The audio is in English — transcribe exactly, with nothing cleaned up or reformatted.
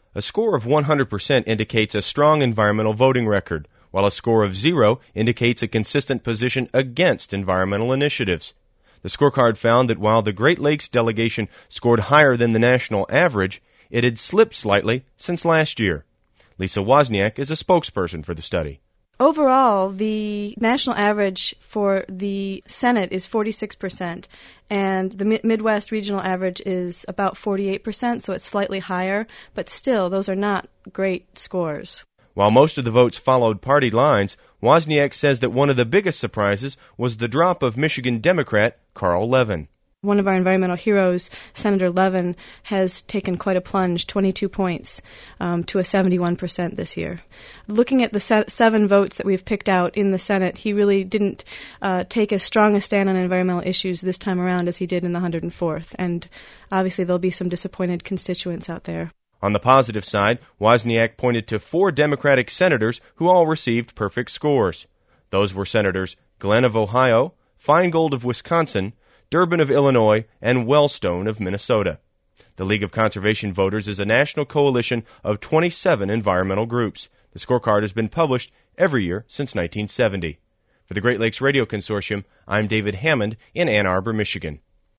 A score of one hundred percent indicates a strong environmental voting record, while a score of zero indicates a consistent position against environmental initiatives. The scorecard found that while the Great Lakes delegation scored higher than the national average, it had slipped slightly since last year. Lisa Wozniak is a spokesperson for the study. Overall, the national average for the Senate is forty-six percent, and the Mi- Midwest regional average is about forty-eight percent, so it's slightly higher, but still, those are not great scores. While most of the votes followed party lines, Wozniak says that one of the biggest surprises was the drop of Michigan Democrat Carl Levin. One of our environmental heroes, Senator Levin, has taken quite a plunge, twenty-two points um, to a seventy-one percent this year. Looking at the se- seven votes that we've picked out in the Senate, he really didn't uh, take as strong a stand on environmental issues this time around as he did in the one hundred fourth, and obviously there'll be some disappointed constituents out there. On the positive side, Wozniak pointed to four Democratic senators who all received perfect scores. Those were Senators Glenn of Ohio, Feingold of Wisconsin, Durbin of Illinois, and Wellstone of Minnesota. The League of Conservation Voters is a national coalition of twenty-seven environmental groups. The scorecard has been published every year since nineteen seventy. For the Great Lakes Radio Consortium, I'm David Hammond in Ann Arbor, Michigan.